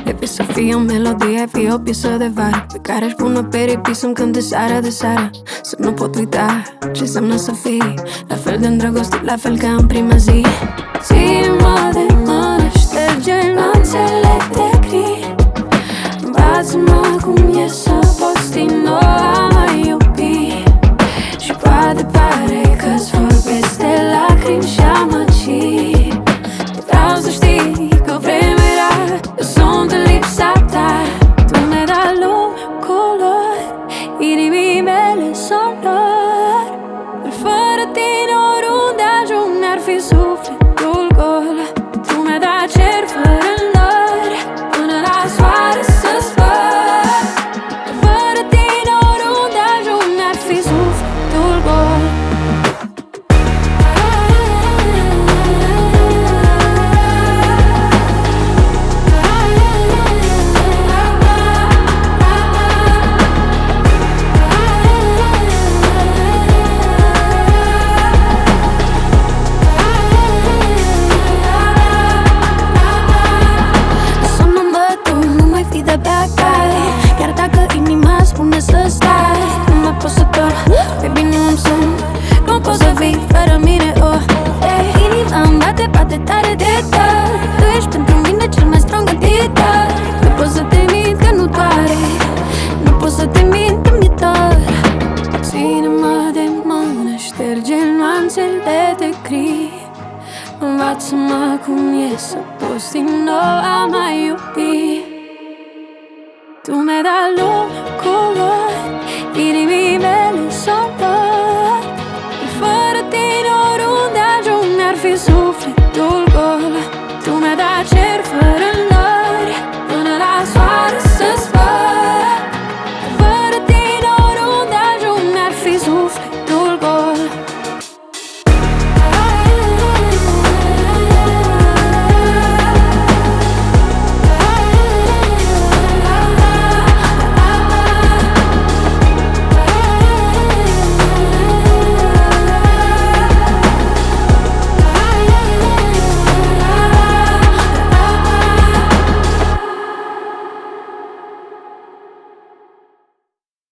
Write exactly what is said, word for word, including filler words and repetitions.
E vis să fie o melodie, fie o piesă de vară pe care își pun o peripi să-mi cânte seara de seară. Să nu pot uita ce înseamnă să fii la fel de îndrăgostit, la fel ca în prima zi. Ține-mă de mână, șterge nuanțele de gri, învață-mă cum e să poți din nou a mă iubi. Și poate pare că-ți vorbesc de lacrimi și amăgiri. Vreau să știi că vremea era, eu sunt în lipsa ta. Tu mi-ai dat lume, culori, inimii mele sonori. Dar fără tine oriunde ajung mi-ar fi sufletul gol. Tu mi-ai dat cer fără nori, până la soare să-ți văd. Dar fără tine oriunde ajung mi-ar fi sufletul gol. Chiar dacă inima spune să stai, nu mai pot să dorm, baby nu îmi sunt. Cum poți să vii fără mine, oh hey. Inima îmi bate, bate tare de tot. Tu ești pentru mine cel mai strong gânditor. Nu pot să te mint că nu doare, nu pot să te mint că mi-e dor. Ține-mă de mână, șterge nuanțele de gri, învață-mă cum e să poți din nou a mai iubi. Tu mi-ai dat lume.